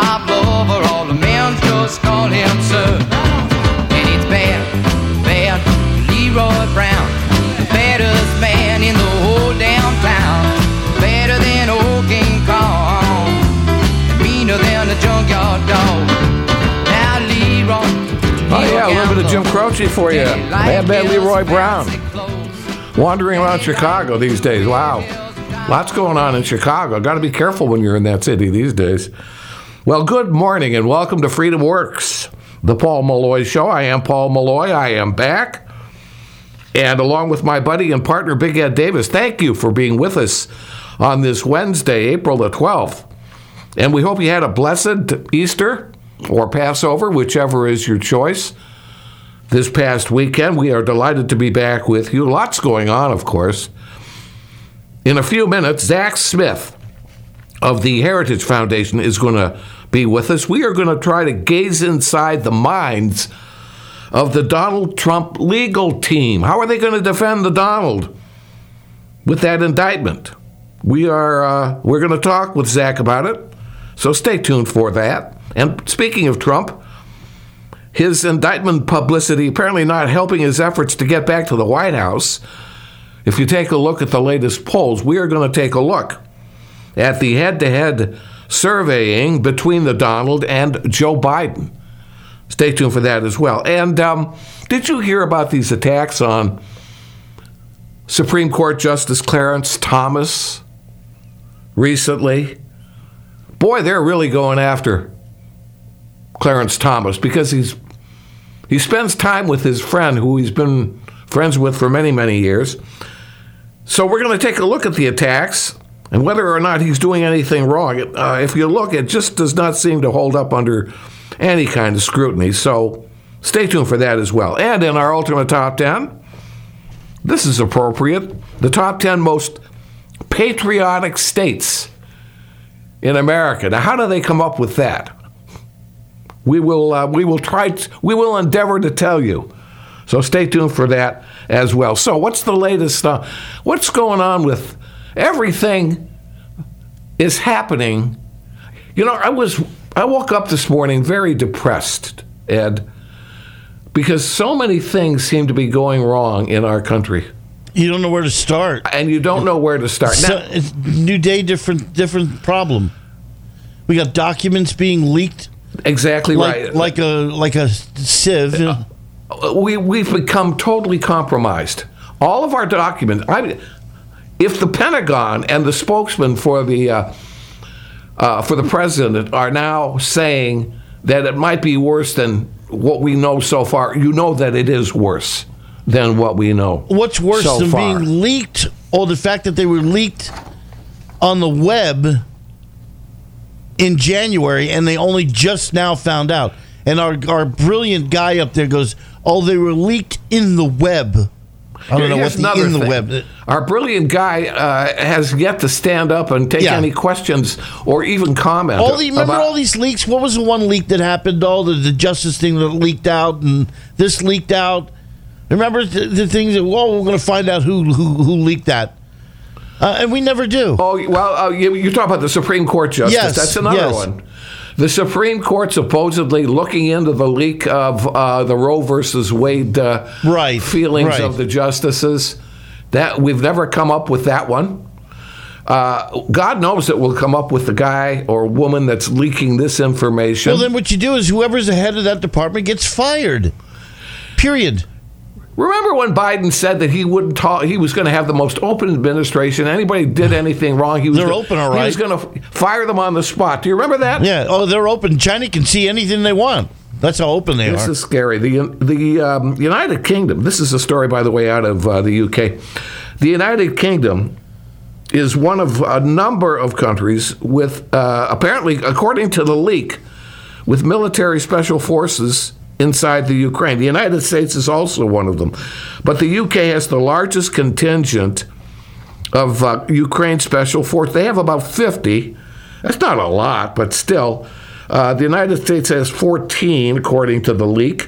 top lover, all the men just call him sir. And it's bad, bad, Leroy Brown, the baddest man in the whole damn town. Better than old King Kong, meaner than a junkyard dog. Now Leroy. Oh yeah, a little bit of Jim Croce for you. Bad Leroy Brown. Wandering around Chicago these days. Wow. Lots going on in Chicago. Got to be careful when you're in that city these days. Well, good morning and welcome to Freedom Works, the Paul Malloy Show. I am Paul Malloy. I am back. And along with my buddy and partner, Big Ed Davis, thank you for being with us on this Wednesday, April the 12th. And we hope you had a blessed Easter or Passover, whichever is your choice. This past weekend, we are delighted to be back with you. Lots going on, of course. In a few minutes, Zach Smith of the Heritage Foundation is going to be with us. We are going to try to gaze inside the minds of the Donald Trump legal team. How are they going to defend the Donald with that indictment? We're going to talk with Zach about it, so stay tuned for that. And speaking of Trump, his indictment publicity apparently not helping his efforts to get back to the White House. If you take a look at the latest polls, we are going to take a look at the head-to-head surveying between the Donald and Joe Biden. Stay tuned for that as well. And did you hear about these attacks on Supreme Court Justice Clarence Thomas recently? Boy, they're really going after Clarence Thomas because he spends time with his friend who he's been friends with for many, many years. So we're going to take a look at the attacks and whether or not he's doing anything wrong. If you look, it just does not seem to hold up under any kind of scrutiny. So stay tuned for that as well. And in our Ultimate Top 10, this is appropriate, the top 10 most patriotic states in America. Now, how do they come up with that? We will endeavor to tell you. So stay tuned for that as well. So what's the latest? What's going on with everything is happening? You know, I woke up this morning very depressed, Ed, because so many things seem to be going wrong in our country. You don't know where to start. And you don't know where to start. So, now, it's new day, different problem. We got documents being leaked. Exactly right. Like a sieve. We've become totally compromised. All of our documents. If the Pentagon and the spokesman for the president are now saying that it might be worse than what we know so far, you know that it is worse than what we know. What's worse so than far. being leaked? Oh, the fact that they were leaked on the web in January, and they only just now found out. And our brilliant guy up there goes, "Oh, they were leaked in the web." I don't know what in the web. Our brilliant guy has yet to stand up and take any questions or even comment. Remember all these leaks? What was the one leak that happened? All the justice thing that leaked out, and this leaked out. Remember the things that? Well, we're going to find out who leaked that. And we never do. Oh, well, you're talking about the Supreme Court justice. Yes, that's another one. The Supreme Court supposedly looking into the leak of the Roe versus Wade feelings of the justices. That we've never come up with that one. God knows that we'll come up with the guy or woman that's leaking this information. Well, then what you do is whoever's the head of that department gets fired. Period. Remember when Biden said that he wouldn't talk? He was going to have the most open administration. Anybody did anything wrong, they're open, all right. He was going to fire them on the spot. Do you remember that? Yeah. Oh, they're open. China can see anything they want. That's how open they are. This is scary. The United Kingdom. This is a story, by the way, out of the UK. The United Kingdom is one of a number of countries with apparently, according to the leak, with military special forces inside the Ukraine. The United States is also one of them. But the UK has the largest contingent of Ukraine Special Force. They have about 50. That's not a lot, but still. The United States has 14, according to the leak.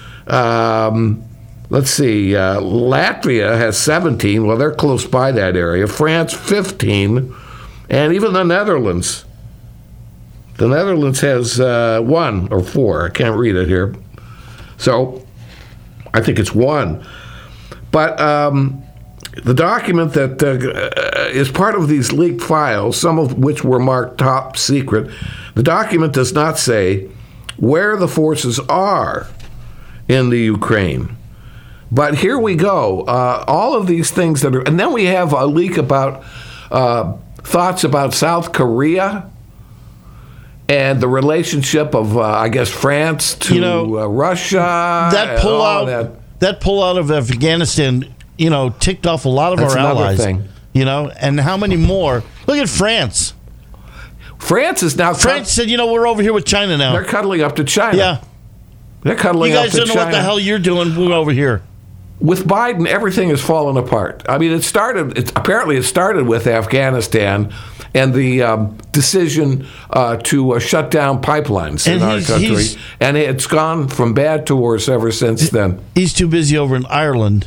Let's see. Latvia has 17. Well, they're close by that area. France, 15. And even the Netherlands, The Netherlands has 1 or 4. I can't read it here. So I think it's 1. But the document that is part of these leaked files, some of which were marked top secret, the document does not say where the forces are in the Ukraine. But here we go. All of these things that are... And then we have a leak about thoughts about South Korea and the relationship of, I guess, France to Russia. That pullout of Afghanistan, ticked off a lot of That's our another allies. thing. And how many more? Look at France. France is now... France said, we're over here with China now. They're cuddling up to China. Yeah. They're cuddling You up guys to don't know China. what the hell you're doing. We're over here. With Biden, everything has fallen apart. I mean, apparently it started with Afghanistan and the decision to shut down pipelines in our country. And it's gone from bad to worse ever since then. He's too busy over in Ireland,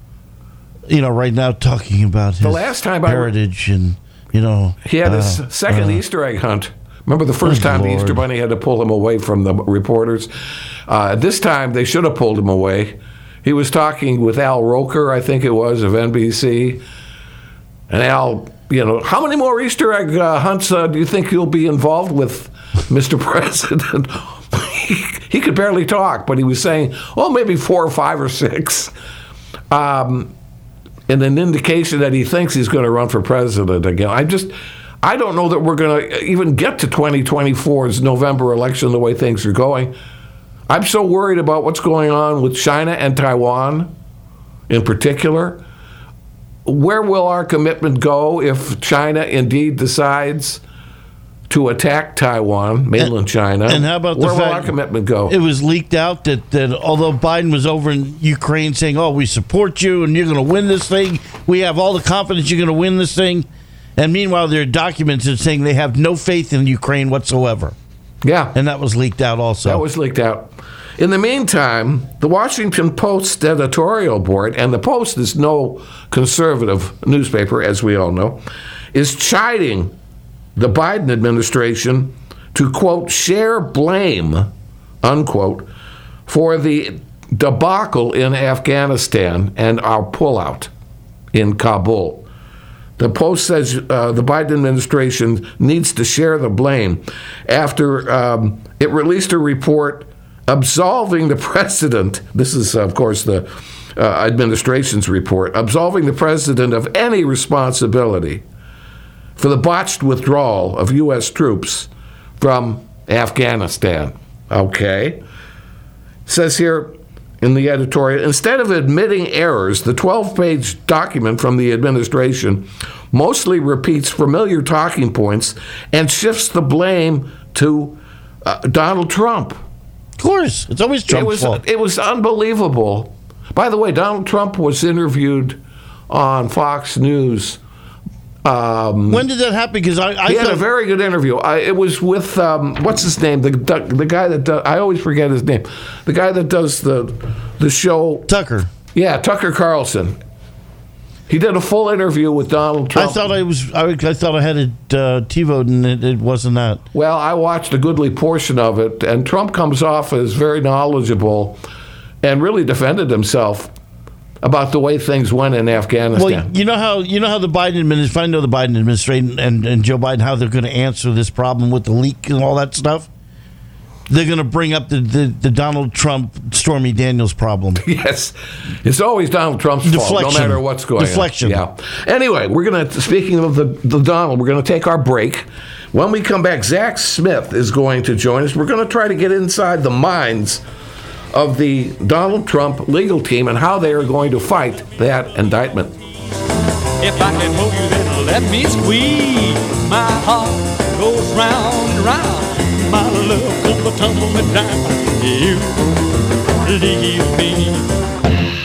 right now talking about his last time heritage and, He had his second Easter egg hunt. Remember the first time the Easter Bunny had to pull him away from the reporters? This time they should have pulled him away. He was talking with Al Roker, I think it was, of NBC. And Al, how many more Easter egg hunts do you think you'll be involved with, Mr. President? He could barely talk, but he was saying, maybe 4 or 5 or 6. And an indication that he thinks he's going to run for president again. I don't know that we're going to even get to 2024's November election the way things are going. I'm so worried about what's going on with China and Taiwan in particular. Where will our commitment go if China indeed decides to attack Taiwan, mainland China? And how about where the will fact our commitment go? It was leaked out that although Biden was over in Ukraine saying, we support you and you're going to win this thing, we have all the confidence you're going to win this thing, and meanwhile there are documents that saying they have no faith in Ukraine whatsoever. Yeah. And that was leaked out also. That was leaked out. In the meantime, the Washington Post editorial board, and the Post is no conservative newspaper, as we all know, is chiding the Biden administration to, quote, share blame, unquote, for the debacle in Afghanistan and our pullout in Kabul. The Post says the Biden administration needs to share the blame after it released a report absolving the president. This is, of course, the administration's report, absolving the president of any responsibility for the botched withdrawal of U.S. troops from Afghanistan. Okay. It says here in the editorial, instead of admitting errors, the 12-page document from the administration mostly repeats familiar talking points and shifts the blame to Donald Trump. Of course. It's always Trump's fault. It was unbelievable. By the way, Donald Trump was interviewed on Fox News. When did that happen? Because he had a very good interview. It was with, what's his name? The guy that does, I always forget his name. The guy that does the show. Tucker. Yeah, Tucker Carlson. He did a full interview with Donald Trump. I thought I had it TiVoed and it wasn't that. Well, I watched a goodly portion of it, and Trump comes off as very knowledgeable and really defended himself about the way things went in Afghanistan. Well, you know how the Biden administration, if I know the Biden administration and Joe Biden, how they're going to answer this problem with the leak and all that stuff. They're going to bring up the Donald Trump, Stormy Daniels problem. Yes. It's always Donald Trump's fault, no matter what's going on. Yeah. Anyway, we're going to, speaking of the Donald, we're going to take our break. When we come back, Zach Smith is going to join us. We're going to try to get inside the minds of the Donald Trump legal team and how they are going to fight that indictment. If I can hold you, then let me squeeze. My heart goes round and round. My love comes tumbling down. You leave me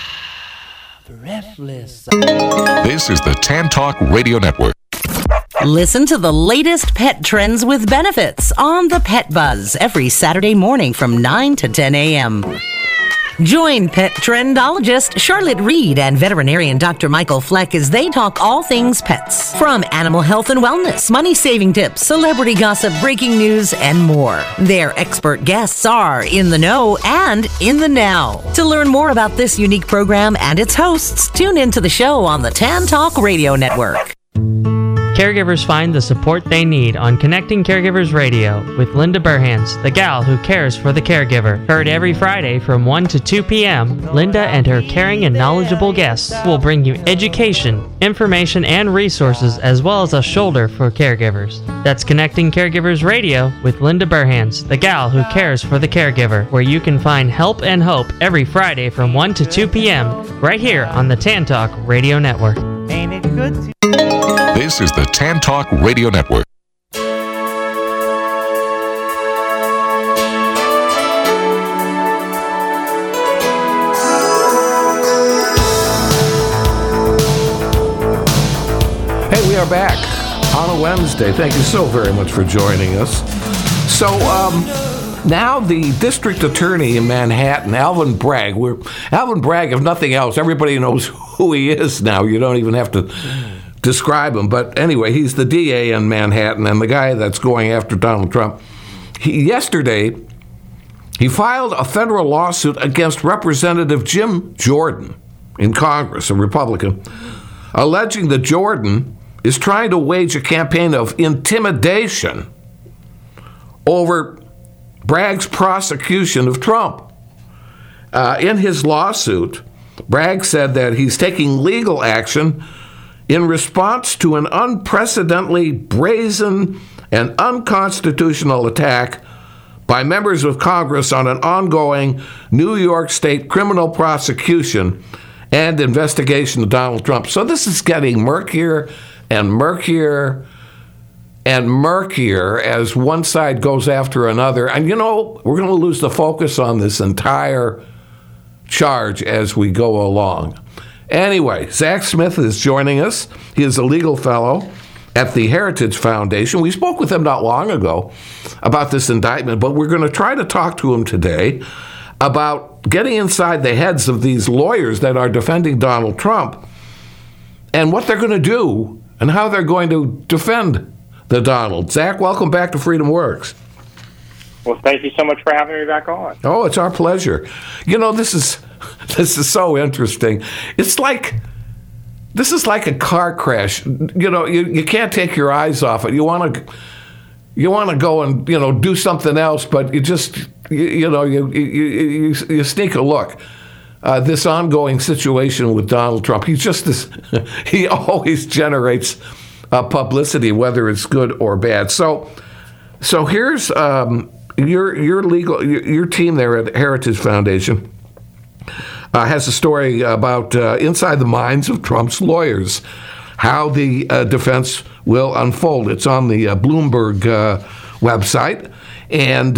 breathless. This is the Tan Talk Radio Network. Listen to the latest pet trends with benefits on the Pet Buzz every Saturday morning from 9 to 10 a.m. Join pet trendologist Charlotte Reed and veterinarian Dr. Michael Fleck as they talk all things pets. From animal health and wellness, money-saving tips, celebrity gossip, breaking news, and more. Their expert guests are in the know and in the now. To learn more about this unique program and its hosts, tune into the show on the Tan Talk Radio Network. Caregivers find the support they need on Connecting Caregivers Radio with Linda Burhans, the gal who cares for the caregiver. Heard every Friday from 1 to 2 p.m., Linda and her caring and knowledgeable guests will bring you education, information, and resources, as well as a shoulder for caregivers. That's Connecting Caregivers Radio with Linda Burhans, the gal who cares for the caregiver, where you can find help and hope every Friday from 1 to 2 p.m. right here on the Tan Talk Radio Network. Ain't it good to This is the Tan Talk Radio Network. Hey, we are back on a Wednesday. Thank you so very much for joining us. So, now the district attorney in Manhattan, Alvin Bragg. Alvin Bragg, if nothing else, everybody knows who he is now. You don't even have to describe him. But anyway, he's the DA in Manhattan and the guy that's going after Donald Trump. Yesterday, he filed a federal lawsuit against Representative Jim Jordan in Congress, a Republican, alleging that Jordan is trying to wage a campaign of intimidation over Bragg's prosecution of Trump. In his lawsuit, Bragg said that he's taking legal action in response to an unprecedentedly brazen and unconstitutional attack by members of Congress on an ongoing New York State criminal prosecution and investigation of Donald Trump. So this is getting murkier and murkier and murkier as one side goes after another. And, you know, we're going to lose the focus on this entire charge as we go along. Anyway, Zach Smith is joining us. He is a legal fellow at the Heritage Foundation. We spoke with him not long ago about this indictment, but we're going to try to talk to him today about getting inside the heads of these lawyers that are defending Donald Trump and what they're going to do and how they're going to defend the Donald. Zach, welcome back to Freedom Works. Well, thank you so much for having me back on. Oh, it's our pleasure. You know, this is so interesting. This is like a car crash. You know, you can't take your eyes off it. You want to go and, you know, do something else, but you just you sneak a look. This ongoing situation with Donald Trump, he always generates publicity, whether it's good or bad. So here's your team there at Heritage Foundation has a story about inside the minds of Trump's lawyers, how the defense will unfold. It's on the Bloomberg website, and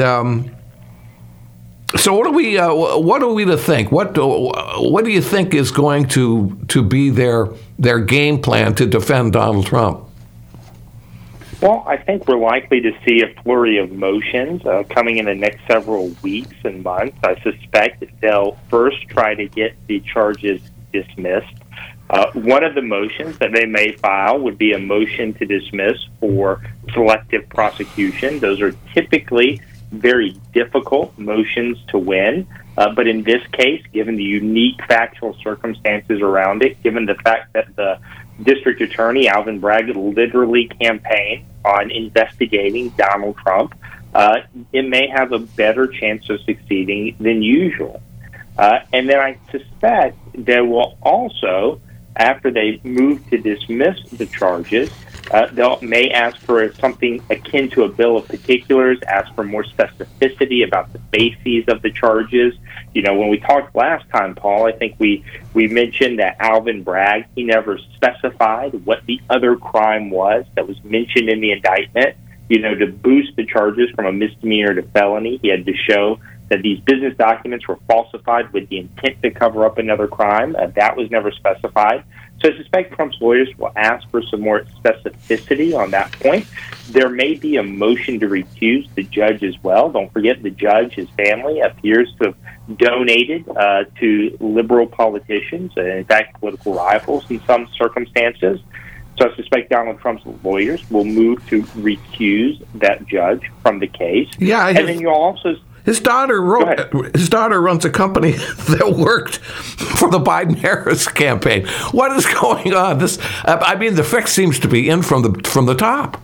so what are we to think? What do you think is going to be their game plan to defend Donald Trump? Well, I think we're likely to see a flurry of motions coming in the next several weeks and months. I suspect they'll first try to get the charges dismissed. One of the motions that they may file would be a motion to dismiss for selective prosecution. Those are typically very difficult motions to win. But in this case, given the unique factual circumstances around it, given the fact that the district attorney, Alvin Bragg, literally campaigned on investigating Donald Trump, it may have a better chance of succeeding than usual. And then I suspect they will also, after they move to dismiss the charges, they may ask for something akin to a bill of particulars, ask for more specificity about the bases of the charges. You know, when we talked last time, Paul, I think we mentioned that Alvin Bragg, he never specified what the other crime was that was mentioned in the indictment. You know, to boost the charges from a misdemeanor to felony, he had to show that these business documents were falsified with the intent to cover up another crime. That was never specified. So I suspect Trump's lawyers will ask for some more specificity on that point. There may be a motion to recuse the judge as well. Don't forget the judge, his family, appears to have donated to liberal politicians, and in fact, political rivals in some circumstances. So I suspect Donald Trump's lawyers will move to recuse that judge from the case. Yeah, and then you'll also... His daughter runs a company that worked for the Biden-Harris campaign. What is going on? The fix seems to be in from the top.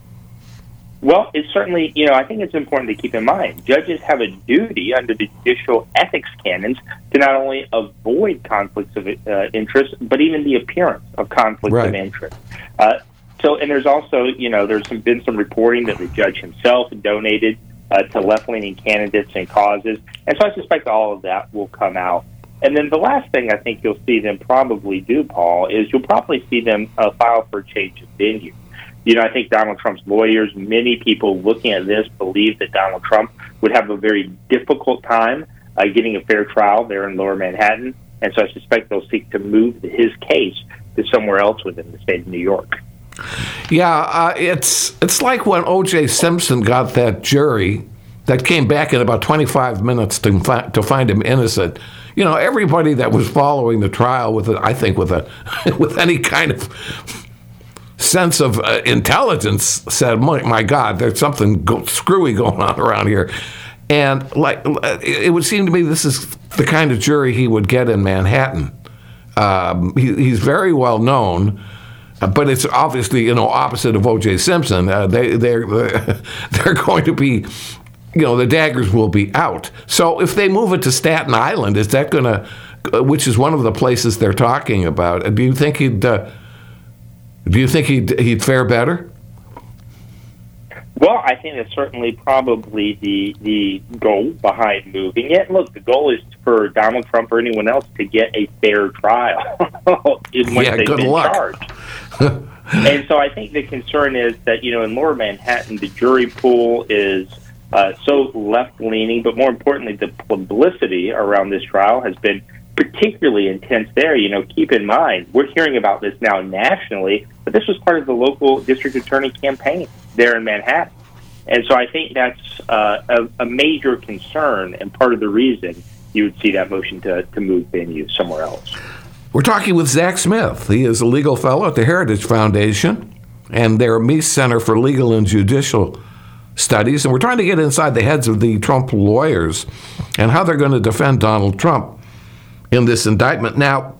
Well, it's certainly, I think it's important to keep in mind, judges have a duty under the judicial ethics canons to not only avoid conflicts of interest, but even the appearance of conflicts of interest. And there's also, been some reporting that the judge himself donated to left-leaning candidates and causes. And so I suspect all of that will come out. And then the last thing I think you'll see them probably do, Paul, is you'll probably see them file for a change of venue. I think Donald Trump's lawyers, many people looking at this, believe that Donald Trump would have a very difficult time getting a fair trial there in Lower Manhattan. And so I suspect they'll seek to move his case to somewhere else within the state of New York. Yeah, it's like when O.J. Simpson got that jury that came back in about 25 minutes to find him innocent. Everybody that was following the trial with any kind of sense of intelligence said, "My God, there's something screwy going on around here." And it would seem to me this is the kind of jury he would get in Manhattan. He's very well known. But it's obviously, opposite of O.J. Simpson. They're going to be, the daggers will be out. So if they move it to Staten Island, is that going to, which is one of the places they're talking about? Do you think he'd fare better? Well, I think that's certainly probably the goal behind moving it. Look, the goal is for Donald Trump or anyone else to get a fair trial when they've been charged. And so I think the concern is that, in Lower Manhattan, the jury pool is so left-leaning, but more importantly, the publicity around this trial has been particularly intense there. Keep in mind, we're hearing about this now nationally, but this was part of the local district attorney campaign there in Manhattan. And so I think that's a major concern and part of the reason you would see that motion to move venue somewhere else. We're talking with Zach Smith. He is a legal fellow at the Heritage Foundation and their Meese Center for Legal and Judicial Studies. And we're trying to get inside the heads of the Trump lawyers and how they're going to defend Donald Trump in this indictment. Now,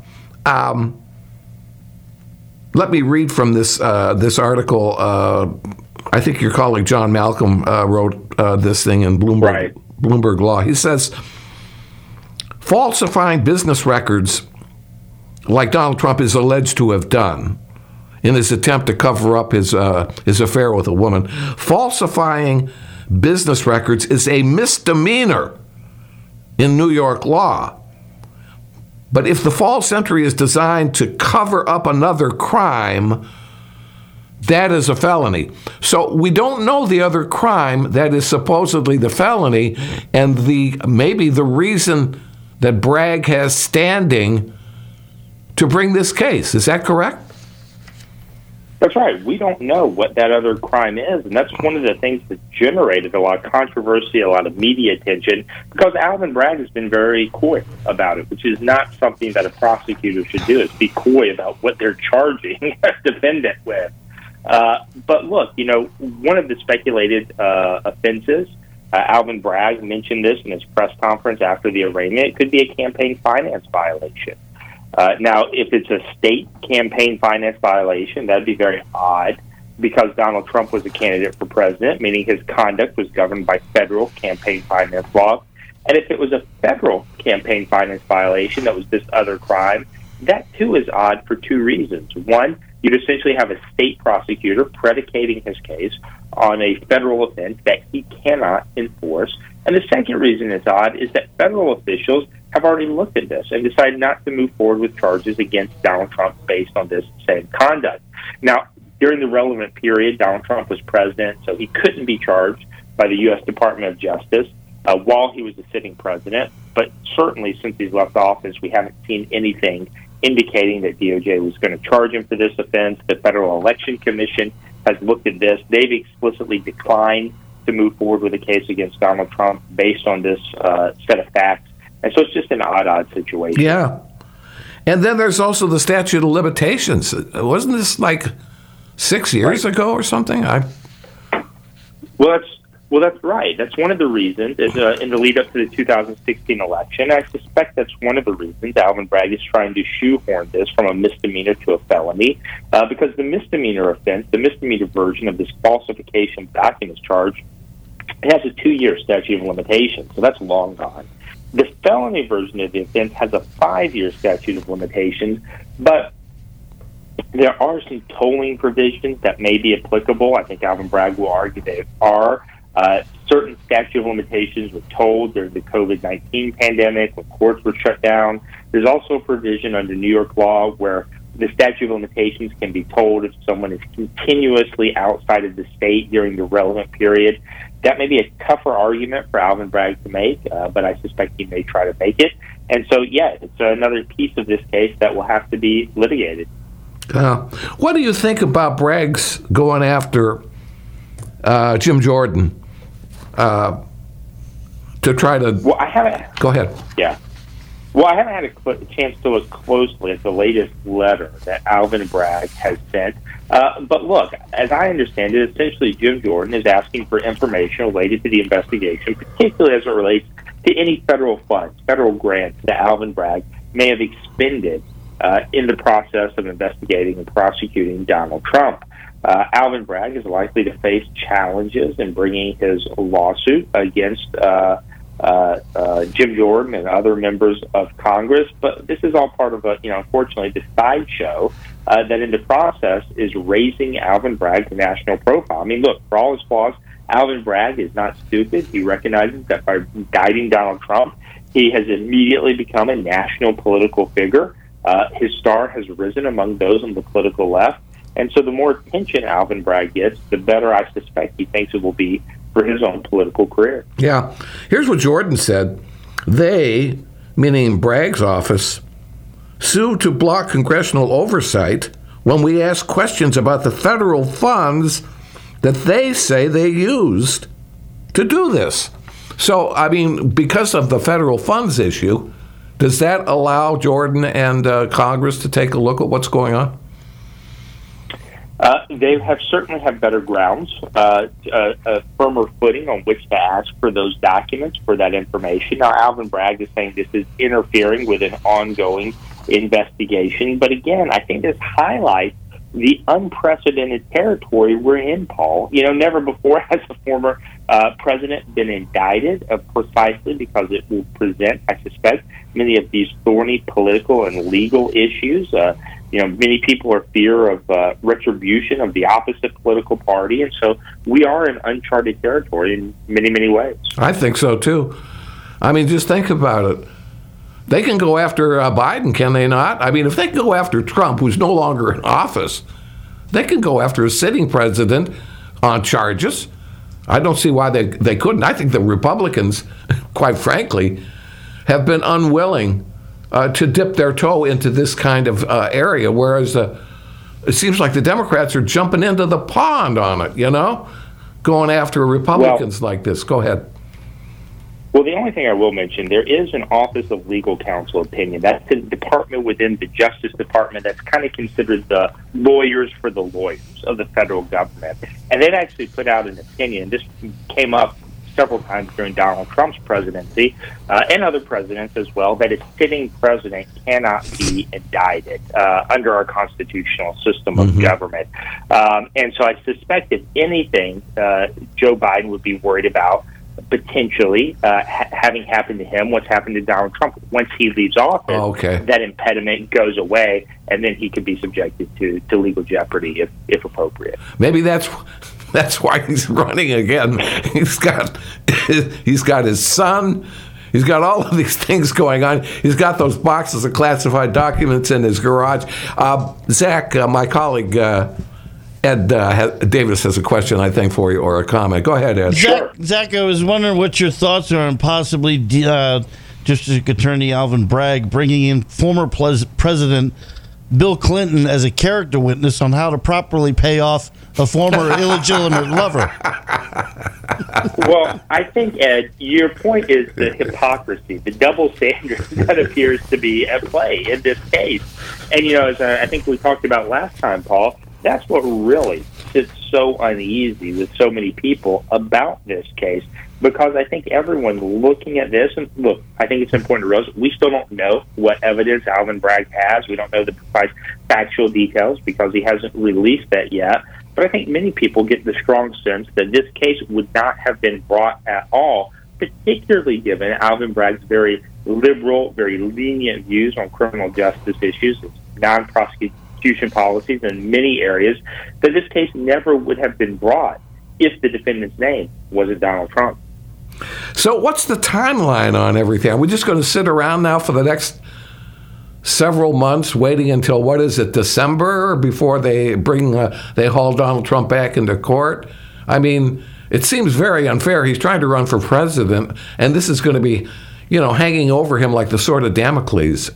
let me read from this article. I think your colleague John Malcolm wrote this thing in Bloomberg Law. He says, falsifying business records like Donald Trump is alleged to have done in his attempt to cover up his affair with a woman, falsifying business records is a misdemeanor in New York law. But if the false entry is designed to cover up another crime, that is a felony. So we don't know the other crime that is supposedly the felony, and maybe the reason that Bragg has standing to bring this case. Is that correct? That's right. We don't know what that other crime is, and that's one of the things that generated a lot of controversy, a lot of media attention, because Alvin Bragg has been very coy about it, which is not something that a prosecutor should do, is be coy about what they're charging a defendant with. But look, one of the speculated offenses, Alvin Bragg mentioned this in his press conference after the arraignment, it could be a campaign finance violation. Now, if it's a state campaign finance violation, that'd be very odd because Donald Trump was a candidate for president, meaning his conduct was governed by federal campaign finance law. And if it was a federal campaign finance violation that was this other crime, that too is odd for two reasons. One, you'd essentially have a state prosecutor predicating his case on a federal offense that he cannot enforce. And the second reason it's odd is that federal officials have already looked at this and decided not to move forward with charges against Donald Trump based on this same conduct. Now, during the relevant period, Donald Trump was president, so he couldn't be charged by the U.S. Department of Justice. while he was the sitting president. But certainly since he's left office, we haven't seen anything indicating that DOJ was going to charge him for this offense. The Federal Election Commission has looked at this. They've explicitly declined to move forward with a case against Donald Trump based on this set of facts. And so it's just an odd situation. Yeah. And then there's also the statute of limitations. Wasn't this like 6 years ago or something? Well, that's right. That's one of the reasons in the lead up to the 2016 election. I suspect that's one of the reasons Alvin Bragg is trying to shoehorn this from a misdemeanor to a felony, because the misdemeanor offense, the misdemeanor version of this falsification documents charge, it has a 2-year statute of limitations, so that's long gone. The felony version of the offense has a 5-year statute of limitations, but there are some tolling provisions that may be applicable. I think Alvin Bragg will argue they are. Certain statute of limitations were told during the COVID-19 pandemic when courts were shut down. There's also a provision under New York law where the statute of limitations can be told if someone is continuously outside of the state during the relevant period. That may be a tougher argument for Alvin Bragg to make, but I suspect he may try to make it. And so, yeah, it's another piece of this case that will have to be litigated. What do you think about Bragg's going after Jim Jordan to try to... Well, I haven't... Go ahead. Yeah. Well, I haven't had a chance to look closely at the latest letter that Alvin Bragg has sent. But look, as I understand it, essentially Jim Jordan is asking for information related to the investigation, particularly as it relates to any federal funds, federal grants that Alvin Bragg may have expended in the process of investigating and prosecuting Donald Trump. Alvin Bragg is likely to face challenges in bringing his lawsuit against Jim Jordan and other members of Congress, but this is all part of unfortunately, the sideshow that in the process is raising Alvin Bragg to national profile. I mean, look, for all his flaws, Alvin Bragg is not stupid. He recognizes that by indicting Donald Trump, he has immediately become a national political figure. His star has risen among those on the political left. And so the more attention Alvin Bragg gets, the better I suspect he thinks it will be for his own political career. Yeah. Here's what Jordan said. They, meaning Bragg's office, sued to block congressional oversight when we ask questions about the federal funds that they say they used to do this. So, I mean, because of the federal funds issue, does that allow Jordan and Congress to take a look at what's going on? They certainly have better grounds, a firmer footing on which to ask for those documents, for that information. Now, Alvin Bragg is saying this is interfering with an ongoing investigation. But again, I think this highlights the unprecedented territory we're in, Paul. You know, never before has a former president been indicted precisely because it will present, I suspect, many of these thorny political and legal issues. Many people are fear of retribution of the opposite political party, and so we are in uncharted territory in many, many ways. I think so, too. I mean, just think about it. They can go after Biden, can they not? I mean, if they can go after Trump, who's no longer in office, they can go after a sitting president on charges. I don't see why they couldn't. I think the Republicans, quite frankly, have been unwilling to dip their toe into this kind of area, whereas it seems like the Democrats are jumping into the pond on it, going after Republicans like this. Go ahead. Well, the only thing I will mention, there is an Office of Legal Counsel opinion. That's the department within the Justice Department that's kind of considered the lawyers for the lawyers of the federal government. And they've actually put out an opinion. This came up several times during Donald Trump's presidency and other presidents as well, that a sitting president cannot be indicted under our constitutional system of government. And so I suspect if anything, Joe Biden would be worried about potentially having happened to him what's happened to Donald Trump. Once he leaves office, that impediment goes away, and then he could be subjected to legal jeopardy if appropriate. Maybe that's why he's running again. He's got his son. He's got all of these things going on. He's got those boxes of classified documents in his garage. Zach, my colleague, Ed Davis has a question, I think, for you, or a comment. Go ahead, Ed. Zach, I was wondering what your thoughts are on possibly District Attorney Alvin Bragg bringing in former President Bill Clinton as a character witness on how to properly pay off a former illegitimate lover. Well, I think, Ed, your point is the hypocrisy, the double standard that appears to be at play in this case. And, as I think we talked about last time, Paul, that's what really sits so uneasy with so many people about this case, because I think everyone looking at this, and look, I think it's important to realize we still don't know what evidence Alvin Bragg has. We don't know the precise factual details because he hasn't released that yet. But I think many people get the strong sense that this case would not have been brought at all, particularly given Alvin Bragg's very liberal, very lenient views on criminal justice issues, non-prosecution policies in many areas, that this case never would have been brought if the defendant's name wasn't Donald Trump. So what's the timeline on everything? Are we just going to sit around now for the next several months waiting until, what is it, December before they haul Donald Trump back into court? I mean, it seems very unfair. He's trying to run for president, and this is going to be, hanging over him like the sword of Damocles.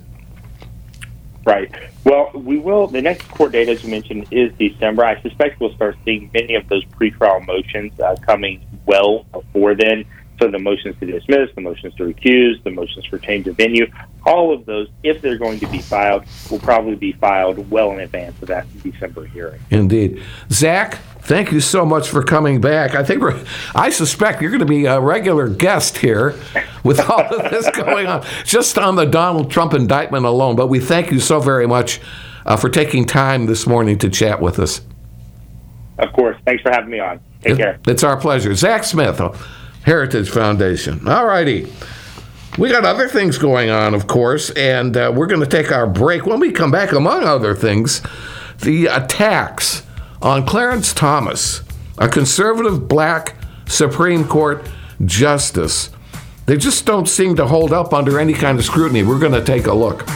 Right. Well, we will. The next court date, as you mentioned, is December. I suspect we'll start seeing many of those pretrial motions coming well before then. So the motions to dismiss, the motions to recuse, the motions for change of venue, all of those, if they're going to be filed, will probably be filed well in advance of that December hearing. Indeed. Zach, thank you so much for coming back. I suspect you're going to be a regular guest here with all of this going on, just on the Donald Trump indictment alone. But we thank you so very much for taking time this morning to chat with us. Of course. Thanks for having me on. Take care. It's our pleasure. Zach Smith, Heritage Foundation. All righty. We got other things going on, of course, and we're going to take our break. When we come back, among other things, the attacks on Clarence Thomas, a conservative black Supreme Court justice. They just don't seem to hold up under any kind of scrutiny. We're going to take a look.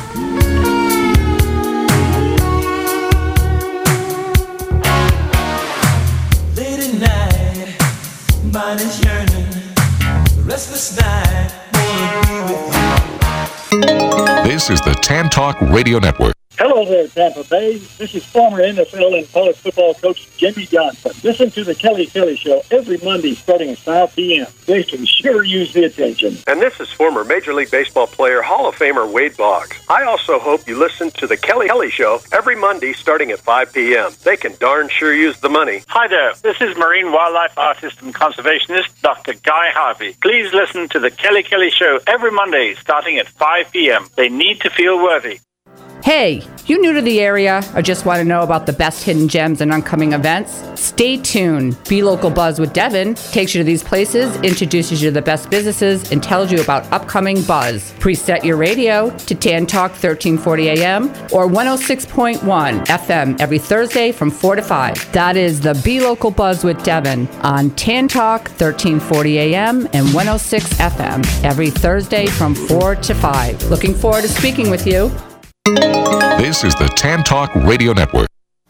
Late at night, body's yearning, restless night, wanna be with you. This is the Tan Talk Radio Network. Hello there, Tampa Bay. This is former NFL and college football coach Jimmy Johnson. Listen to the Kelly Kelly Show every Monday starting at 5 p.m. They can sure use the attention. And this is former Major League Baseball player, Hall of Famer Wade Boggs. I also hope you listen to the Kelly Kelly Show every Monday starting at 5 p.m. They can darn sure use the money. Hi there. This is marine wildlife artist and conservationist Dr. Guy Harvey. Please listen to the Kelly Kelly Show every Monday starting at 5 p.m. They need to feel worthy. Hey, you new to the area or just want to know about the best hidden gems and upcoming events? Stay tuned. Be Local Buzz with Devin takes you to these places, introduces you to the best businesses, and tells you about upcoming buzz. Preset your radio to Tan Talk 1340 AM or 106.1 FM every Thursday from 4 to 5. That is the Be Local Buzz with Devin on Tan Talk 1340 AM and 106 FM every Thursday from 4 to 5. Looking forward to speaking with you. This is the Tan Talk Radio Network.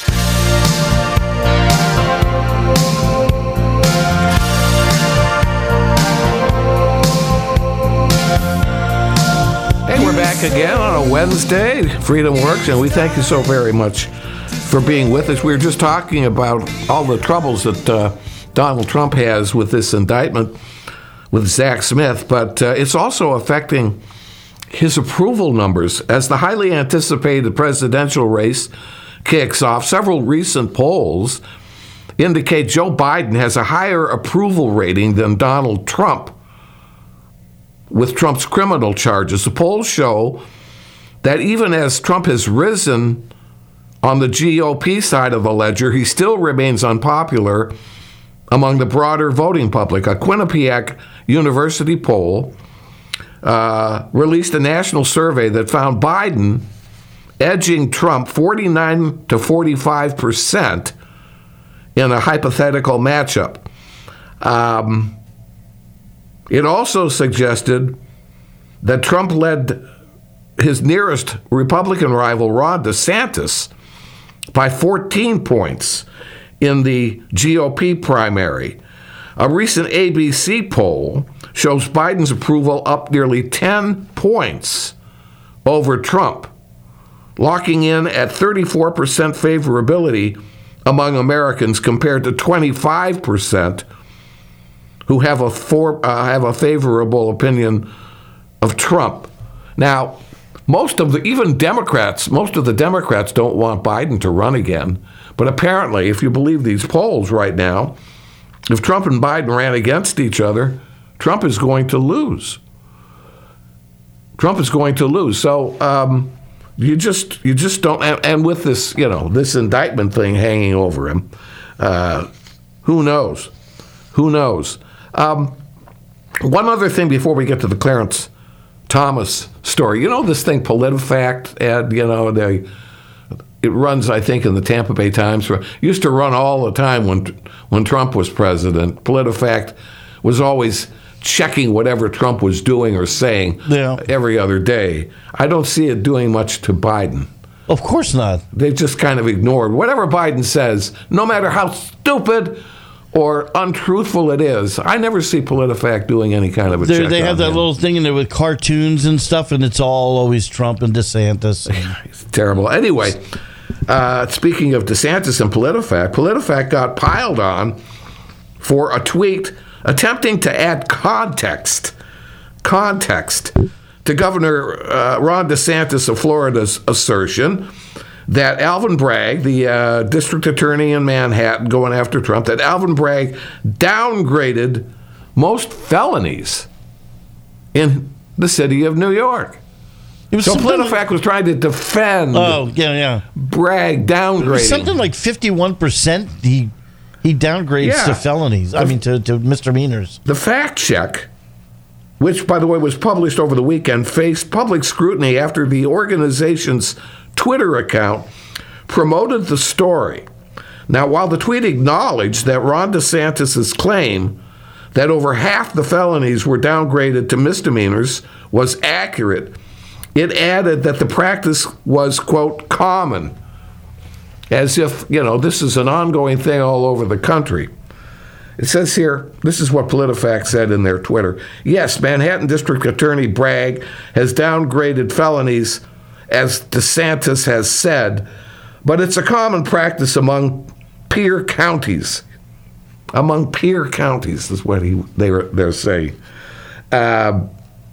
Hey, we're back again on a Wednesday. Freedom Works, and we thank you so very much for being with us. We were just talking about all the troubles that Donald Trump has with this indictment with Zach Smith, but it's also affecting his approval numbers. As the highly anticipated presidential race kicks off, several recent polls indicate Joe Biden has a higher approval rating than Donald Trump with Trump's criminal charges. The polls show that even as Trump has risen on the GOP side of the ledger, he still remains unpopular among the broader voting public. A Quinnipiac University poll released a national survey that found Biden edging Trump 49 to 45% in a hypothetical matchup. It also suggested that Trump led his nearest Republican rival, Ron DeSantis, by 14 points in the GOP primary. A recent ABC poll shows Biden's approval up nearly 10 points over Trump, locking in at 34% favorability among Americans compared to 25% who have a favorable opinion of Trump. Now, most of the Democrats don't want Biden to run again. But apparently, if you believe these polls right now, if Trump and Biden ran against each other, Trump is going to lose. Trump is going to lose. So you just don't. And with this, this indictment thing hanging over him, who knows? Who knows? One other thing before we get to the Clarence Thomas story. This thing, PolitiFact, Ed, it runs, I think, in the Tampa Bay Times. Used to run all the time when Trump was president. PolitiFact was always checking whatever Trump was doing or saying every other day. I don't see it doing much to Biden. Of course not. They've just kind of ignored whatever Biden says, no matter how stupid or untruthful it is. I never see PolitiFact doing any kind of a check. They have that little thing in there with cartoons and stuff, and it's all always Trump and DeSantis. It's terrible. Anyway, speaking of DeSantis and PolitiFact got piled on for a tweet attempting to add context to Governor Ron DeSantis of Florida's assertion that Alvin Bragg, the district attorney in Manhattan going after Trump, that Alvin Bragg downgraded most felonies in the city of New York. So PolitiFact was trying to defend Bragg downgrading. It was something like 51% he downgrades to felonies. To misdemeanors. The fact check, which, by the way, was published over the weekend, faced public scrutiny after the organization's Twitter account promoted the story. Now, while the tweet acknowledged that Ron DeSantis' claim that over half the felonies were downgraded to misdemeanors was accurate, it added that the practice was, quote, common, as if, this is an ongoing thing all over the country. It says here, this is what PolitiFact said in their Twitter. Yes, Manhattan District Attorney Bragg has downgraded felonies, as DeSantis has said, but it's a common practice among peer counties. Among peer counties is what they're saying. So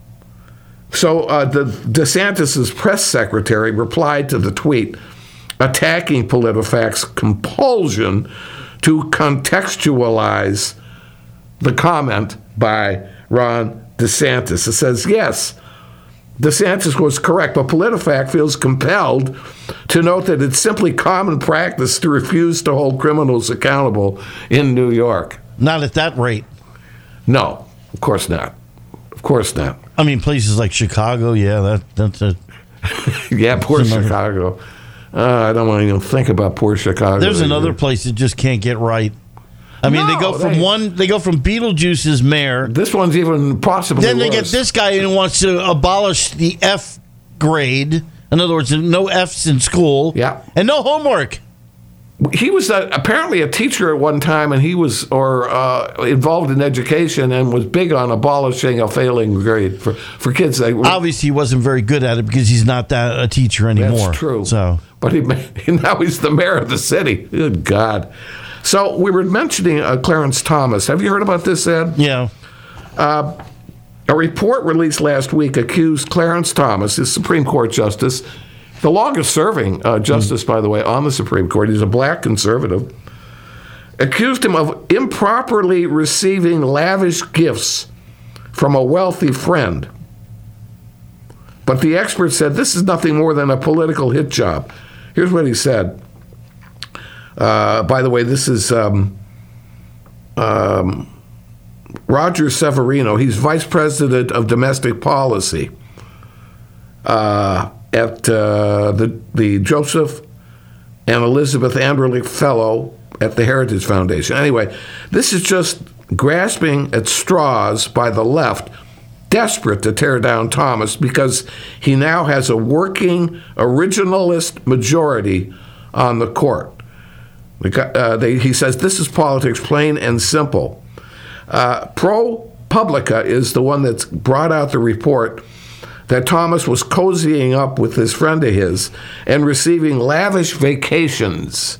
the DeSantis' press secretary replied to the tweet attacking PolitiFact's compulsion to contextualize the comment by Ron DeSantis. It says, yes, DeSantis was correct, but PolitiFact feels compelled to note that it's simply common practice to refuse to hold criminals accountable in New York. Not at that rate. No, of course not. Of course not. Places like Chicago, that's a... yeah, poor Chicago. I don't want to even think about poor Chicago. There's another place that just can't get right. They go from Beetlejuice's mayor. This one's even possibly Then they worse. get this guy who wants to abolish the F grade. In other words, no Fs in school. Yeah. And no homework. He was apparently a teacher at one time, and he was involved in education and was big on abolishing a failing grade for kids. Obviously, he wasn't very good at it because he's not a teacher anymore. That's true. So, but now he's the mayor of the city. Good God. So we were mentioning Clarence Thomas. Have you heard about this, Ed? Yeah. A report released last week accused Clarence Thomas, his Supreme Court justice, the longest-serving justice, by the way, on the Supreme Court. He's a black conservative. Accused him of improperly receiving lavish gifts from a wealthy friend. But the expert said this is nothing more than a political hit job. Here's what he said. By the way, this is Roger Severino. He's vice president of domestic policy at the Joseph and Elizabeth Anderlich Fellow at the Heritage Foundation. Anyway, this is just grasping at straws by the left, desperate to tear down Thomas because he now has a working originalist majority on the court. He says, this is politics, plain and simple. ProPublica is the one that's brought out the report that Thomas was cozying up with this friend of his and receiving lavish vacations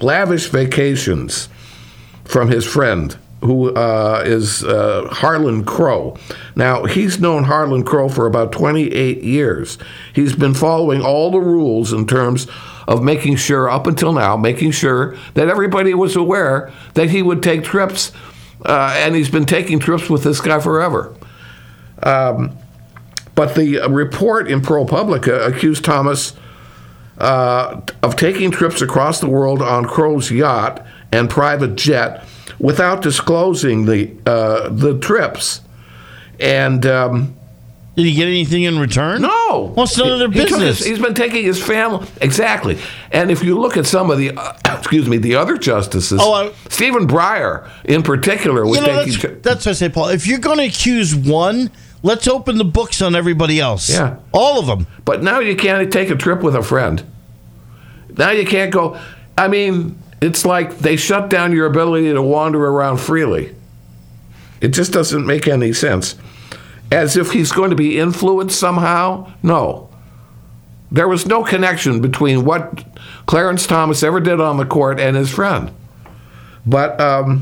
from his friend, who is Harlan Crow. Now, he's known Harlan Crow for about 28 years. He's been following all the rules in terms of making sure, up until now, that everybody was aware that he would take trips, and he's been taking trips with this guy forever. But the report in ProPublica accused Thomas of taking trips across the world on Crow's yacht and private jet without disclosing the trips. And did he get anything in return? No. Well, it's none of their business. He's been taking his family. Exactly. And if you look at some of the, the other justices, Stephen Breyer in particular was taking. That's what I say, Paul. If you're going to accuse one, let's open the books on everybody else. Yeah. All of them. But now you can't take a trip with a friend. Now you can't go. I mean, it's like they shut down your ability to wander around freely. It just doesn't make any sense. As if he's going to be influenced somehow? No. There was no connection between what Clarence Thomas ever did on the court and his friend. But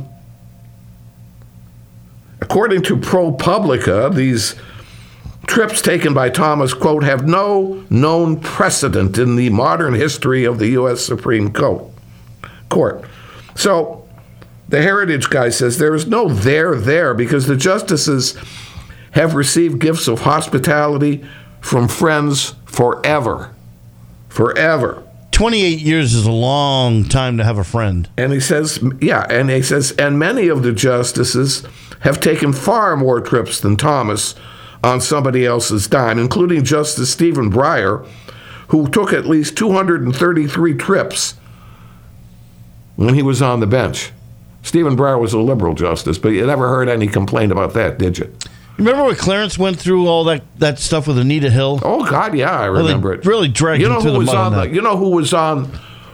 according to ProPublica, these trips taken by Thomas, quote, have no known precedent in the modern history of the U.S. Supreme Court. So the Heritage guy says there is no there because the justices have received gifts of hospitality from friends forever. 28 years is a long time to have a friend. And he says, and many of the justices have taken far more trips than Thomas on somebody else's dime, including Justice Stephen Breyer, who took at least 233 trips when he was on the bench. Stephen Breyer was a liberal justice, but you never heard any complaint about that, did you? Remember when Clarence went through all that stuff with Anita Hill? Oh, God, yeah, I remember it. Really dragged him to the mud. You know who was on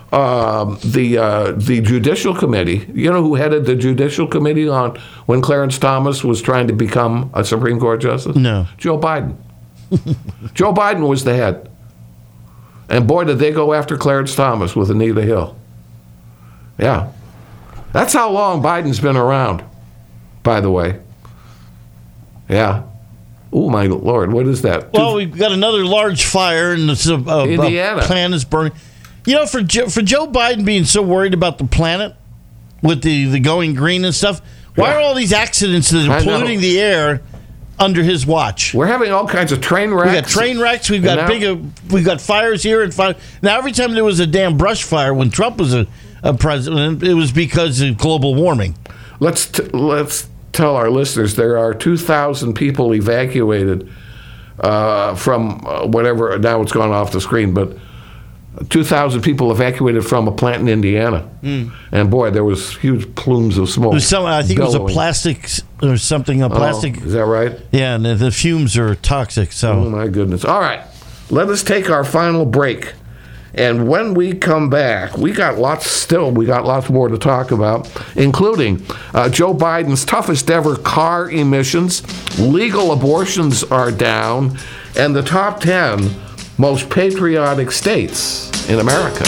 the Judicial Committee? You know who headed the Judicial Committee on when Clarence Thomas was trying to become a Supreme Court justice? No. Joe Biden. Joe Biden was the head. And boy, did they go after Clarence Thomas with Anita Hill. Yeah. That's how long Biden's been around, by the way. Yeah. Oh, my Lord, what is that? Well, we've got another large fire, and Indiana. Planet is burning. You know, for Joe Biden being so worried about the planet with the going green and stuff, why are all these accidents that are polluting the air under his watch? We're having all kinds of train wrecks. We got train wrecks. We've got fires here and fire. Now, every time there was a damn brush fire when Trump was a president, it was because of global warming. Let's tell our listeners there are 2,000 people evacuated from whatever. Now it's gone off the screen, but 2,000 people evacuated from a plant in Indiana. And boy, there was huge plumes of smoke. I think billowing. It was a plastic or something. Plastic. Is that right? Yeah, and the fumes are toxic. So. Oh my goodness! All right, let us take our final break. And when we come back, we got lots more to talk about, including Joe Biden's toughest ever car emissions, legal abortions are down, and the top 10 most patriotic states in America.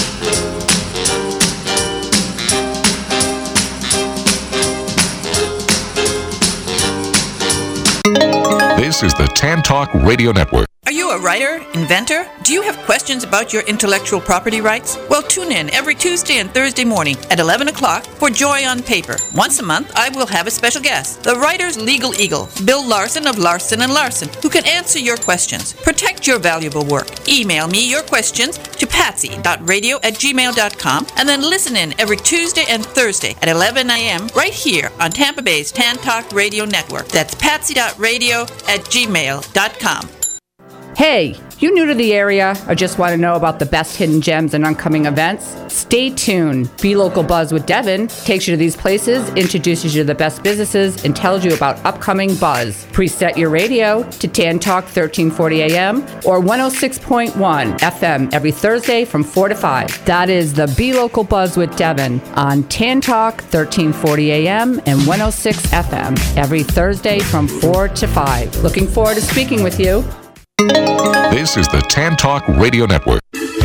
This is the Tan Talk Radio Network. Are you a writer, inventor? Do you have questions about your intellectual property rights? Well, tune in every Tuesday and Thursday morning at 11 o'clock for Joy on Paper. Once a month, I will have a special guest, the writer's legal eagle, Bill Larson of Larson & Larson, who can answer your questions. Protect your valuable work. Email me your questions to patsy.radio@gmail.com and then listen in every Tuesday and Thursday at 11 a.m. right here on Tampa Bay's Tan Talk Radio Network. That's patsy.radio@gmail.com. Hey, you new to the area or just want to know about the best hidden gems and upcoming events? Stay tuned. Be Local Buzz with Devin takes you to these places, introduces you to the best businesses, and tells you about upcoming buzz. Preset your radio to Tan Talk 1340 AM or 106.1 FM every Thursday from 4 to 5. That is the Be Local Buzz with Devin on Tan Talk 1340 AM and 106 FM every Thursday from 4 to 5. Looking forward to speaking with you. This is the Tan Talk Radio Network.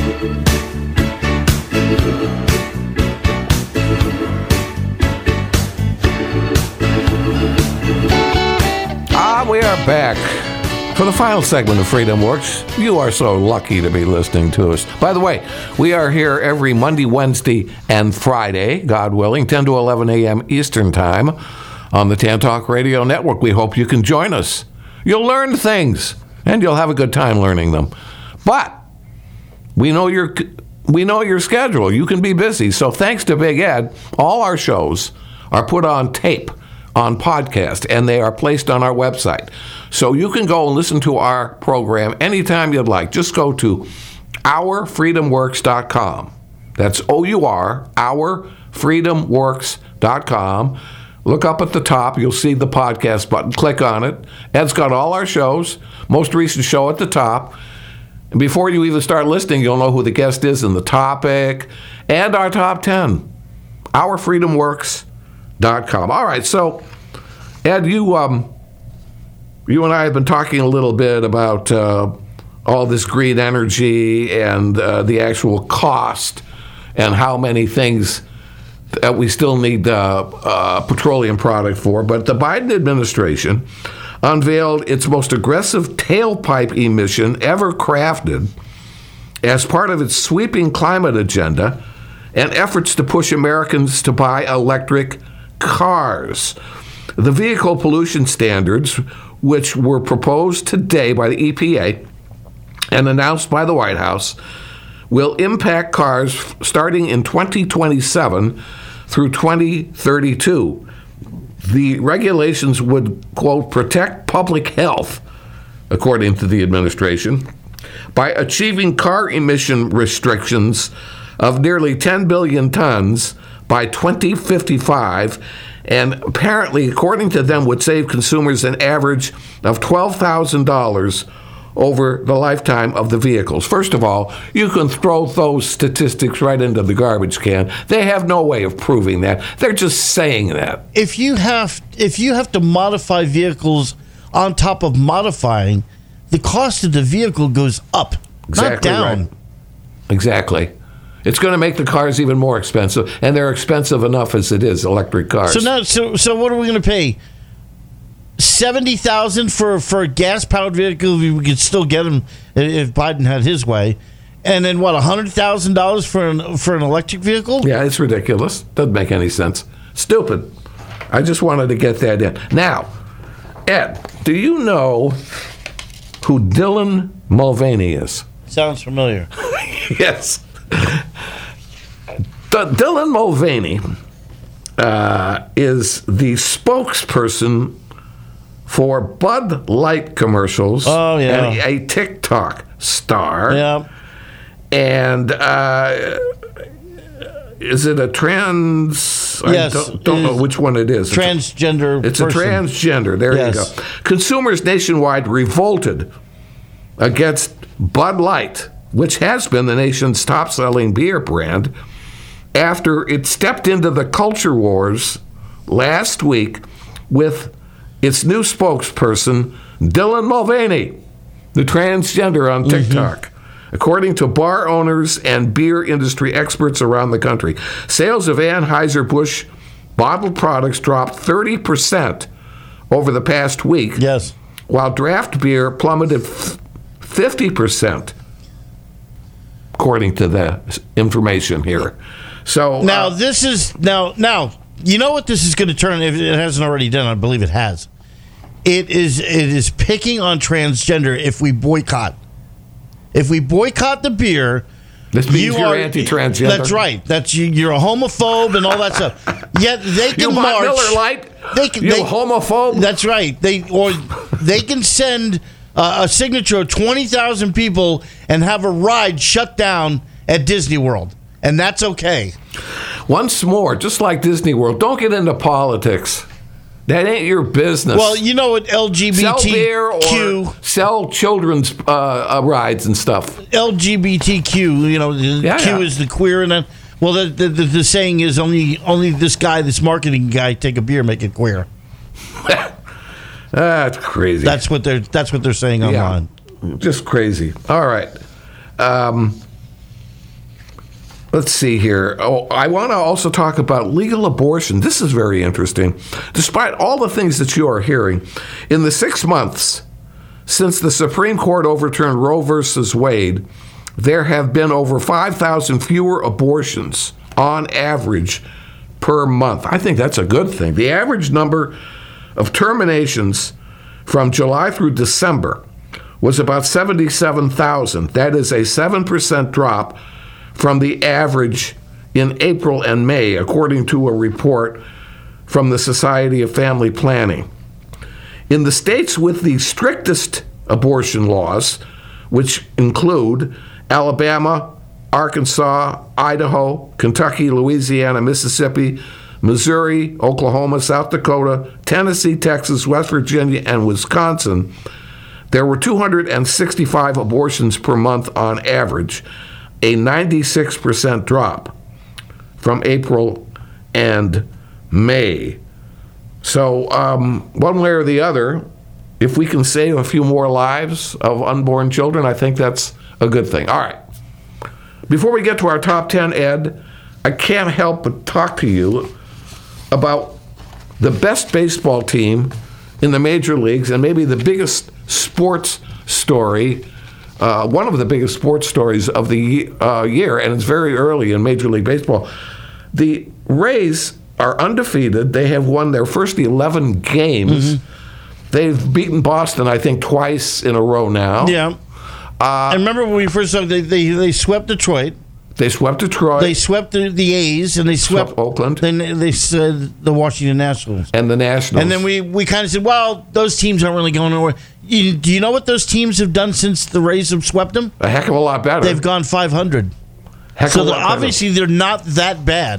We are back for the final segment of Freedom Works. You are so lucky to be listening to us. By the way, we are here every Monday, Wednesday, and Friday, God willing, 10 to 11 a.m. Eastern Time on the Tan Talk Radio Network. We hope you can join us. You'll learn things, and you'll have a good time learning them. But we know your schedule. You can be busy. So thanks to Big Ed, all our shows are put on tape, on podcast, and they are placed on our website. So you can go and listen to our program anytime you'd like. Just go to ourfreedomworks.com. That's O-U-R, ourfreedomworks.com. Look up at the top. You'll see the podcast button. Click on it. Ed's got all our shows, most recent show at the top. And before you even start listening, you'll know who the guest is and the topic and our top 10. ourfreedomworks.com. All right, so Ed, you and I have been talking a little bit about all this green energy and the actual cost and how many things that we still need petroleum product for. But the Biden administration unveiled its most aggressive tailpipe emission ever crafted as part of its sweeping climate agenda and efforts to push Americans to buy electric cars. The vehicle pollution standards, which were proposed today by the EPA and announced by the White House, will impact cars starting in 2027 through 2032. The regulations would, quote, protect public health, according to the administration, by achieving car emission restrictions of nearly 10 billion tons by 2055, and apparently, according to them, would save consumers an average of $12,000 over the lifetime of the vehicles. First of all, you can throw those statistics right into the garbage can. They have no way of proving that. They're just saying that. If you have to modify vehicles on top of modifying, the cost of the vehicle goes up, not down. Right. Exactly. It's going to make the cars even more expensive, and they're expensive enough as it is, electric cars. So what are we going to pay? $70,000 for a gas-powered vehicle? We could still get them if Biden had his way. And then what? $100,000 for an electric vehicle? Yeah, it's ridiculous. Doesn't make any sense. Stupid. I just wanted to get that in. Now, Ed, do you know who Dylan Mulvaney is? Sounds familiar. Yes. Dylan Mulvaney is the spokesperson for Bud Light commercials. Oh, yeah. And a TikTok star. Yeah. And is it a trans? Yes. I don't know which one it is. Transgender It's person. a transgender. There you go. Consumers nationwide revolted against Bud Light, which has been the nation's top-selling beer brand, after it stepped into the culture wars last week with its new spokesperson, Dylan Mulvaney, the transgender on TikTok. According to bar owners and beer industry experts around the country, sales of Anheuser-Busch bottled products dropped 30% over the past week, while draft beer plummeted 50%. According to the information here. So now this is now you know what this is going to turn, if it hasn't already done. I believe it has. It is picking on transgender if we boycott. If we boycott the beer, this means you're anti-transgender. That's right. You're a homophobe and all that stuff. Yet they can march. Miller Lite. They homophobe. That's right. They can send a signature of 20,000 people and have a ride shut down at Disney World. And that's okay. Once more, just like Disney World, don't get into politics. That ain't your business. Well, you know what LGBTQ... Sell beer or sell children's rides and stuff. LGBTQ, you know, Q is the queer. And then, well, the saying is only this guy, this marketing guy, take a beer, make it queer. That's crazy. That's what they're saying online. Just crazy. All right. Let's see here. Oh, I want to also talk about legal abortion. This is very interesting. Despite all the things that you are hearing, in the 6 months since the Supreme Court overturned Roe versus Wade, there have been over 5,000 fewer abortions on average per month. I think that's a good thing. The average number of terminations from July through December was about 77,000. That is a 7% drop from the average in April and May, according to a report from the Society of Family Planning. In the states with the strictest abortion laws, which include Alabama, Arkansas, Idaho, Kentucky, Louisiana, Mississippi, Missouri, Oklahoma, South Dakota, Tennessee, Texas, West Virginia, and Wisconsin, there were 265 abortions per month on average, a 96% drop from April and May. So one way or the other, if we can save a few more lives of unborn children, I think that's a good thing. All right. Before we get to our top 10, Ed, I can't help but talk to you about the best baseball team in the major leagues and maybe the biggest sports story, one of the biggest sports stories of the year, and it's very early in Major League Baseball. The Rays are undefeated. They have won their first 11 games. Mm-hmm. They've beaten Boston, I think, twice in a row now. Yeah. I remember when we first saw they swept Detroit. They swept Detroit. They swept the A's, and they swept Oakland. Then they said the Washington Nationals. And the Nationals. And then we kind of said, well, those teams aren't really going nowhere. Do you know what those teams have done since the Rays have swept them? A heck of a lot better. They've gone 500. So obviously they're not that bad.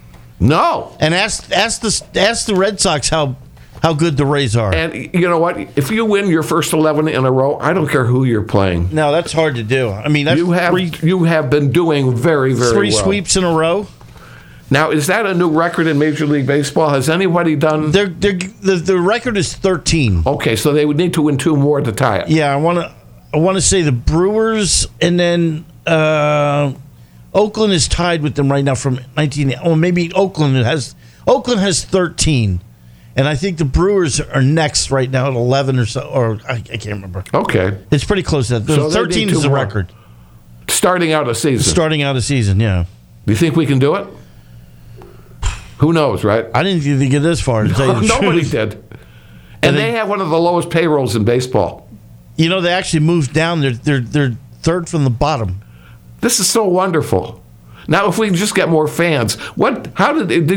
No. And ask the Red Sox how good the Rays are. And you know what? If you win your first 11 in a row, I don't care who you're playing. No, that's hard to do. I mean, that's you have been doing very, very three well. Sweeps in a row. Now, is that a new record in Major League Baseball? Has anybody done? The record is 13. Okay, so they would need to win 2 more to tie it. Yeah, I want to say the Brewers, and then Oakland is tied with them right now from 19. Oh, maybe Oakland has 13. And I think the Brewers are next right now at 11 or so, or I can't remember. Okay. It's pretty close to that. So 13 is the record. Starting out a season. Yeah. Do you think we can do it? Who knows, right? I didn't even get this far. Nobody did. And they have one of the lowest payrolls in baseball. You know, they actually moved down. They're third from the bottom. This is so wonderful. Now, if we can just get more fans, how did that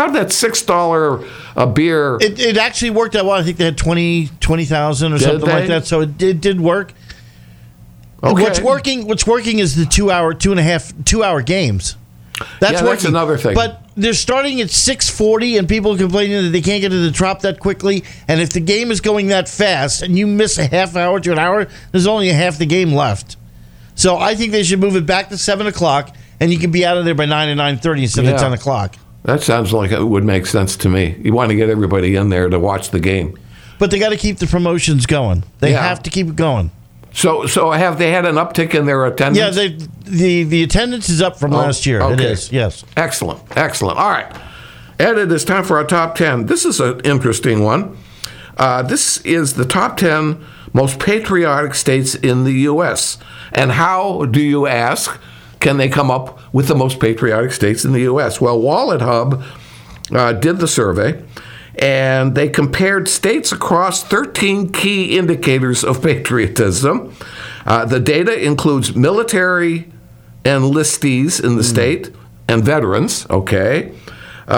$6 a beer? It actually worked out well. I think they had 20,000 or something like that. So it did work. Okay. What's working is the 2 hour games. That's another thing. But they're starting at 6:40, and people are complaining that they can't get to the drop that quickly. And if the game is going that fast, and you miss a half hour to an hour, there's only a half the game left. So I think they should move it back to 7 o'clock, and you can be out of there by 9 or 9:30 instead of 10 o'clock. That sounds like it would make sense to me. You want to get everybody in there to watch the game. But they got to keep the promotions going. They have to keep it going. So have they had an uptick in their attendance? Yeah, the attendance is up from last year. Okay. It is, yes. Excellent. All right. Ed, it is time for our top 10. This is an interesting one. This is the top 10 most patriotic states in the U.S. And how, do you ask, can they come up with the most patriotic states in the U.S.? Well, Wallet Hub did the survey, and they compared states across 13 key indicators of patriotism. The data includes military enlistees in the state and veterans, okay?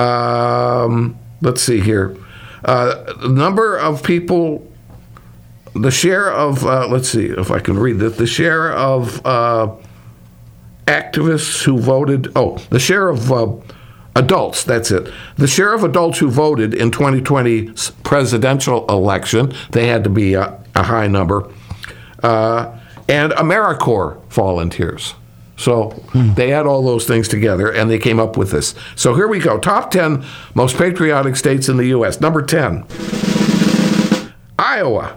Let's see here. The number of people the share of, let's see if I can read this, the share of activists who voted, the share of adults, that's it. The share of adults who voted in 2020's presidential election, they had to be a high number, and AmeriCorps volunteers. So they had all those things together, and they came up with this. So here we go. Top 10 most patriotic states in the U.S. Number 10, Iowa.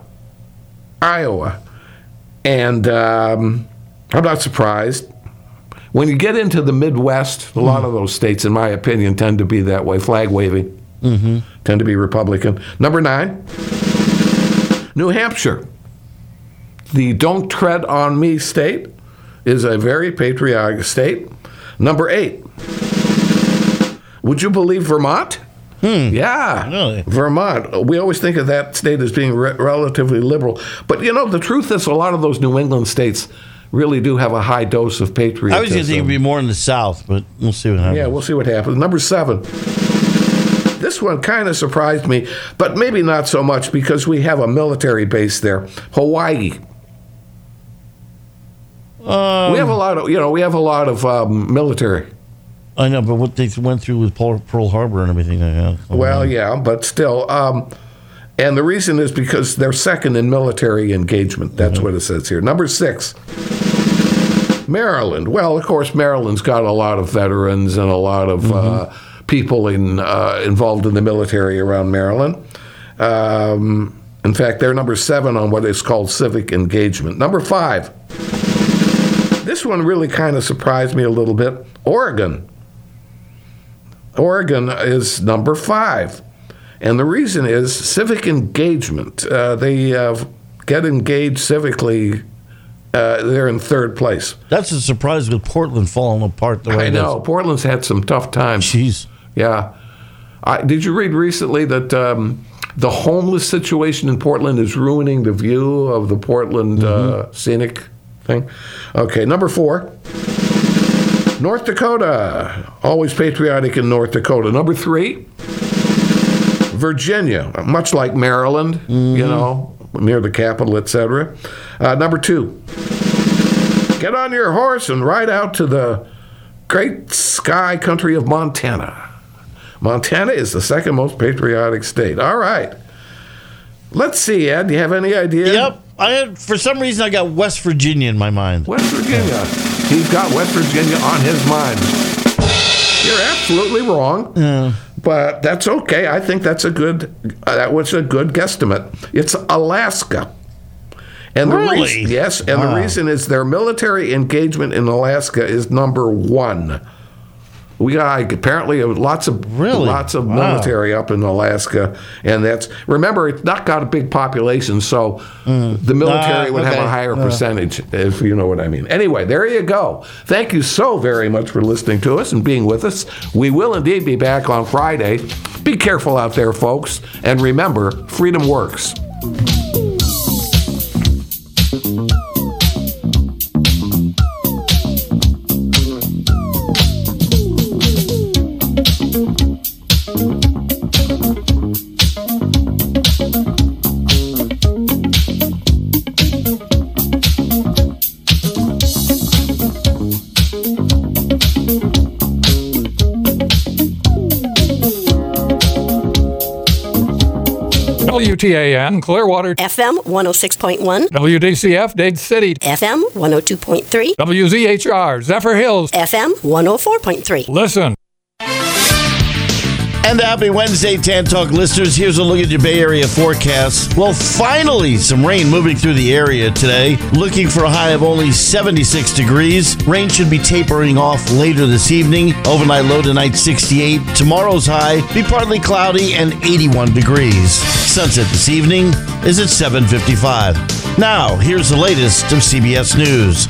And I'm not surprised. When you get into the Midwest, a lot of those states, in my opinion, tend to be that way, flag-waving, tend to be Republican. Number 9, New Hampshire. The Don't Tread on Me state is a very patriotic state. Number 8, would you believe Vermont? Yeah, really? Vermont. We always think of that state as being relatively liberal. But, the truth is a lot of those New England states really do have a high dose of patriotism. I was going to think it would be more in the South, but we'll see what happens. Yeah, we'll see what happens. Number 7. This one kind of surprised me, but maybe not so much because we have a military base there. Hawaii. We have a lot of, military. I know, but what they went through with Pearl Harbor and everything like that. Well, yeah, but still. And the reason is because they're second in military engagement. That's what it says here. Number 6, Maryland. Well, of course, Maryland's got a lot of veterans and a lot of people involved in the military around Maryland. In fact, they're number 7 on what is called civic engagement. Number 5. This one really kind of surprised me a little bit. Oregon. Oregon is number 5. And the reason is civic engagement. They get engaged civically. They're in 3rd place. That's a surprise with Portland falling apart the way I know. Portland's had some tough times. Jeez. Yeah. Did you read recently that the homeless situation in Portland is ruining the view of the Portland scenic thing? Okay, number 4. North Dakota. Always patriotic in North Dakota. Number 3. Virginia, much like Maryland, near the capital, etc. Number 2, get on your horse and ride out to the great sky country of Montana. Montana is the 2nd most patriotic state. All right. Let's see, Ed, do you have any idea? Yep. For some reason, I got West Virginia in my mind. West Virginia. He's got West Virginia on his mind. You're absolutely wrong. Yeah. But that's okay. I think that was a good guesstimate. It's Alaska. And the the reason is their military engagement in Alaska is number 1. We got apparently lots of military up in Alaska, and remember, it's not got a big population, so the military would have a higher percentage, if you know what I mean. Anyway, there you go. Thank you so very much for listening to us and being with us. We will indeed be back on Friday. Be careful out there, folks, and remember, freedom works. WTAN Clearwater, FM 106.1, WDCF Dade City, FM 102.3, WZHR Zephyr Hills, FM 104.3. Listen. And happy Wednesday, Tan Talk listeners. Here's a look at your Bay Area forecast. Well, finally, some rain moving through the area today. Looking for a high of only 76 degrees. Rain should be tapering off later this evening. Overnight low tonight, 68. Tomorrow's high, be partly cloudy and 81 degrees. Sunset this evening is at 7:55. Now, here's the latest of CBS News.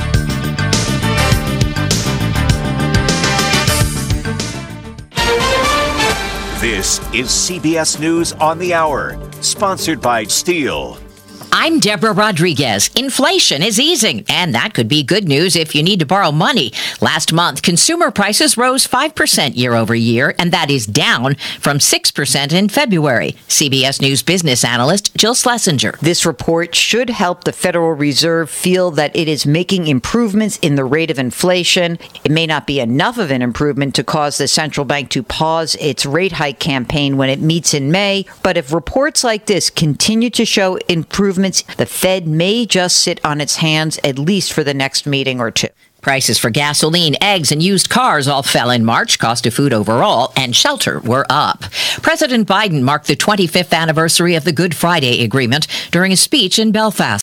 This is CBS News on the Hour, sponsored by Steel. I'm Deborah Rodriguez. Inflation is easing, and that could be good news if you need to borrow money. Last month, consumer prices rose 5% year over year, and that is down from 6% in February. CBS News business analyst Jill Schlesinger. This report should help the Federal Reserve feel that it is making improvements in the rate of inflation. It may not be enough of an improvement to cause the central bank to pause its rate hike campaign when it meets in May, but if reports like this continue to show improvements, the Fed may just sit on its hands, at least for the next meeting or two. Prices for gasoline, eggs, and used cars all fell in March. Cost of food overall and shelter were up. President Biden marked the 25th anniversary of the Good Friday Agreement during a speech in Belfast.